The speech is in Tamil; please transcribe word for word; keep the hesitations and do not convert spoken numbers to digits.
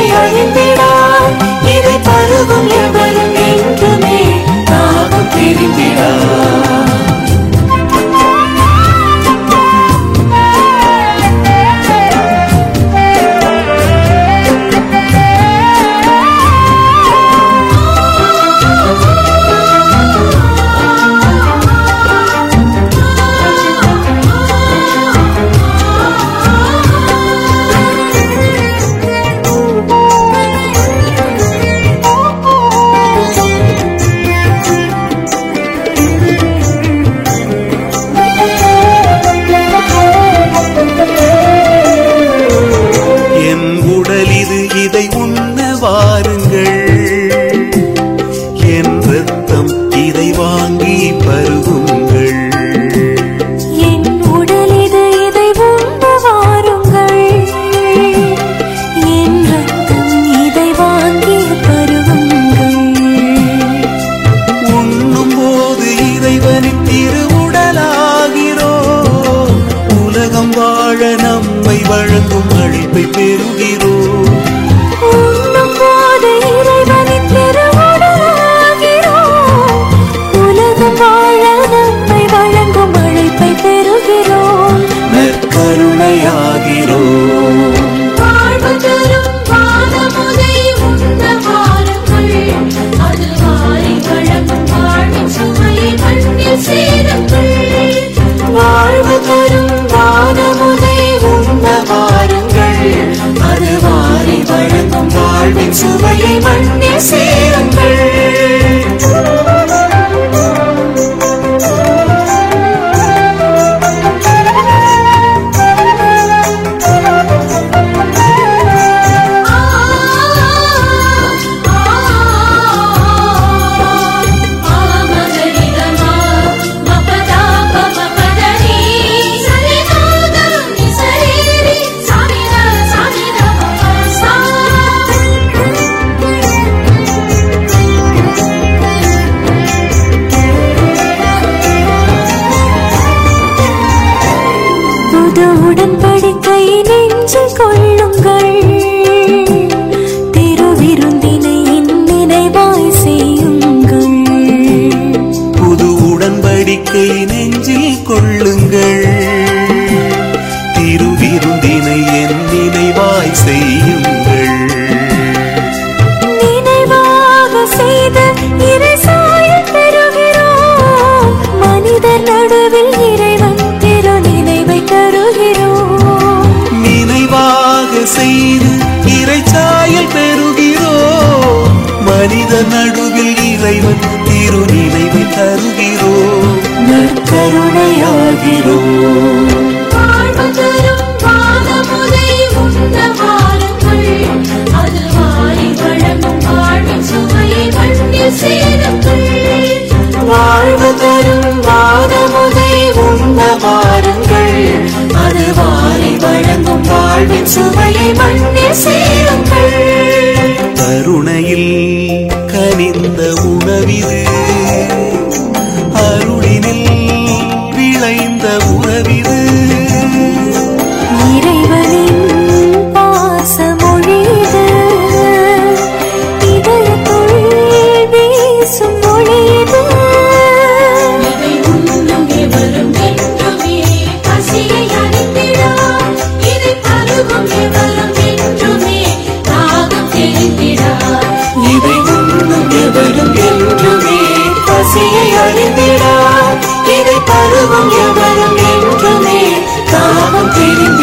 பசியை அறிந்திடார். இதை பருகும் எவரும் என்றுமே தாகம் தெரிந்திடார். இதை உண்ண வாருங்கள், என் ரத்தம் இதை வாங்கி பருகுங்கள். என் உடல் இது இதை உண்ண வாருங்கள், என் ரத்தம் இதை வாங்கி பருகுங்கள். உண்ணும் போது இறைவனின் திருவுடலாகிறோம், உலகம் வாழ நம்மை வழங்கும் அழைப்பை பெறுகிறோம். சுவையை மண்ணில் சேருங்கள். உடன்படிக்கை நெஞ்சில் கொள்ளுங்கள், திருவிருந்தினை நினைவாய் செய்யுங்கள். புது உடன்படிக்கை நெஞ்சில் கொள்ளுங்கள், திருவிருந்தினை என் நினைவாய் செய்யுங்கள். நினைவாக செய்த இறை சாயல் பெறுகிறோம், மனிதர் நடுவில் இறைவன் திரு நினைவை தருகிறோம். நினைவாக செய்து இறைச்சாயல் பெறுகிறோம், மனித நடுவில் இறைவன் திரு நினைவை தருகிறோம். நற்கருணையாகிறோம். வாழ்வு தரும் வானமுதை உண்ண வாருங்கள், அது வாரி வழங்கும் வாழ்வின் சுவையை மண்ணில் சேருங்கள். வாழ்வு தரும் வானமுதை உண்ண வாருங்கள், அது வாரி வழங்கும் வாழ்வின் சுவையை மண்ணில் சேருங்கள். கருணையில் கனிந்த உணவிது, அருளினில் விளைந்த உறவிது. இறைவனின் பாசமொழிது, இதயத்துள் வீசும் மொழிது. இதை உண்ணும் எவரும் என்றுமே பசியை அறிந்திடார். இதை பருகும் எவரும் என்றுமே தாகம் தெரிந்திடார். இதை உண்ணும் எவரும் என்றுமே பசியை அறிந்திடார். இதை பருகும் எவரும் என்றுமே தாகம் தெரிந்திடார்.